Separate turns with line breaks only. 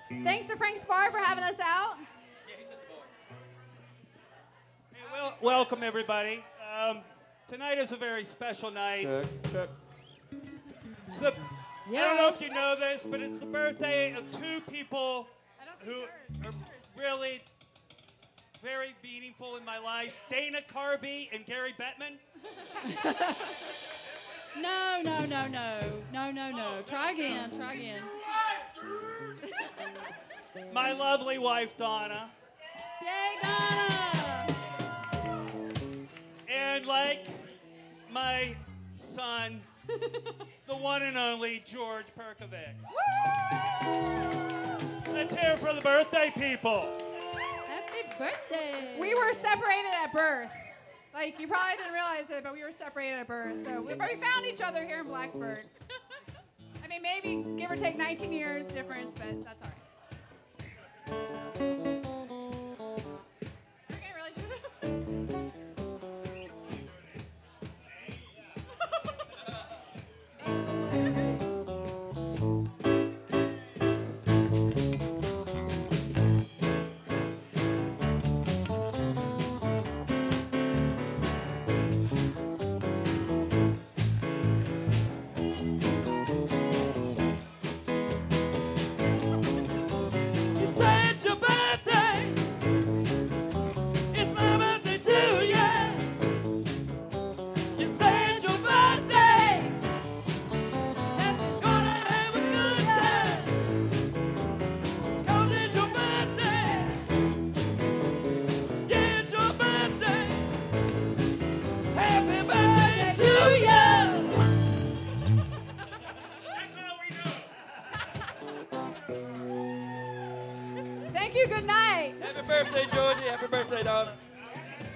Thanks to Frank Spar for having us out.
Hey, welcome, everybody. Tonight is a very special night.
Check.
It's the, I don't know if you know this, but it's the birthday of two people who are really very meaningful in my life. Dana Carvey and Gary Bettman.
No. Try again.
My lovely wife, Donna.
Yay, Donna!
And like my son, the one and only George Perkovic. Let's hear it for the birthday people.
Happy birthday!
We were separated at birth. Like, you probably didn't realize it, but we were separated at birth. So we found each other here in Blacksburg. I mean, maybe give or take 19 years difference, but that's all right. We're gonna really do this?
You say it's your birthday. It's my birthday too, yeah. You say it's your birthday. Gonna have a good time. 'Cause it's your birthday. Yeah, it's your birthday. Happy birthday to you. That's how we do it.
Thank you, good night.
Happy birthday, Georgie. Happy birthday, Donna.